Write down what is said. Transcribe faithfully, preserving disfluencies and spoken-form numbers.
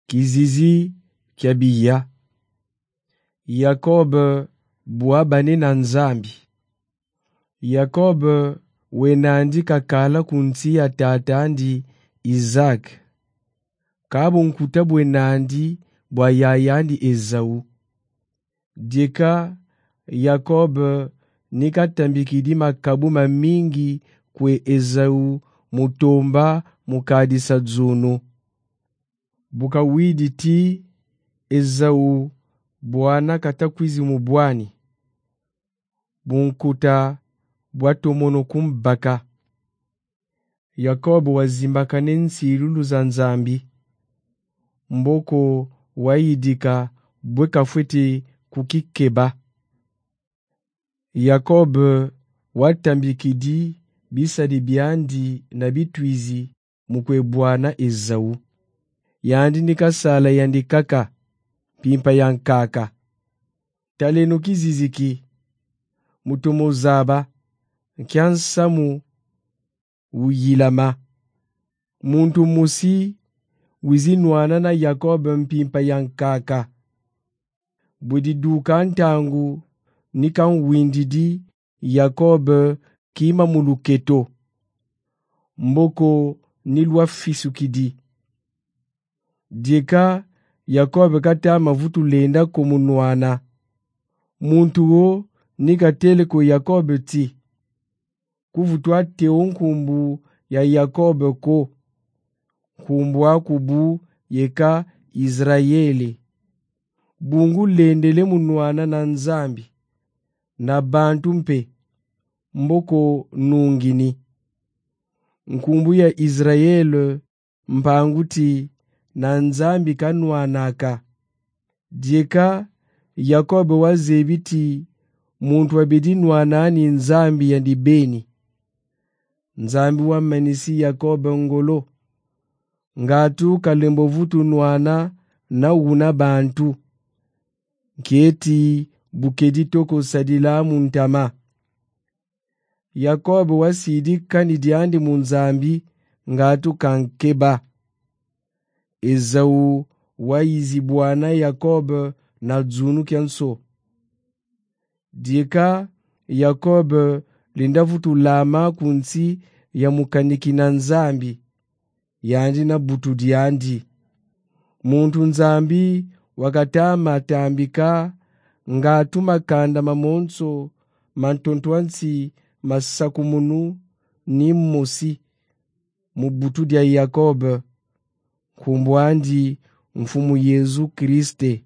Kizizi kya biya. Yakobo buabane na nzambi. Yakobo wenandi kakala kunti ya tatandi Isaac. Kabo nkuta bwenandi bwa yayandi Ezau. Dika Yakobo nikatambikidi makabu mamingi kwe Ezau mutomba mukadisa dzuno. Buka widi ti Ezau bwana katakwizi mubwani. Bunkuta bwatomono kumbaka. Yakobo wazimbaka nensi lulu za nzambi. Mboko waidika bweka fwete kukikeba. Yakobo watambikidi bisadi biandi na bitwizi mukwe bwana Ezau. Yandi nikasala yandi kaka pimpa yankaka. Talenu kiziziki mutomo zaba nkyansamu uyilama. Muntu musi wizinwana na Yakobo mpimpa yankaka. Budi duka ntangu nika windidi Yakobo kima muluketo. Mboko nilwa fisukidi. Dika Yakobo kata mavutu lenda kumunwana. Muntu wo nika teleko Yakobo ti. Kuvutwa teo nkumbu ya Yakobo ko. Kumbu akubu yeka Israeli. Bungu lendele munwana na nzambi. Na bantu mpe. Mboko nungini. Nkumbu ya Israeli mpanguti na nzambi kanwanaka. Dika Yakobo wazebiti muntu wabidi nwanani nzambi ya ndibeni. Nzambi wa manisi Yakobo ngolo. Ngatu kalembo vutu nwana na una bantu. Keti bukedi toko sadila muntama. Yakobo wasidi kanidiandi munzambi ngatu kankeba. Ezau waizi bwana Yakobo na dzunu kianso. Dika Yakobo linda vutu lama kunsi ya mukaniki na nzambi. Yandi na butu diandi. Muntu nzambi wakatama tambika ngatu makanda mamonso mantontwansi masakumunu ni mosi mubutu dia Yakobo. Kumbwandi mfumu Yesu Kriste.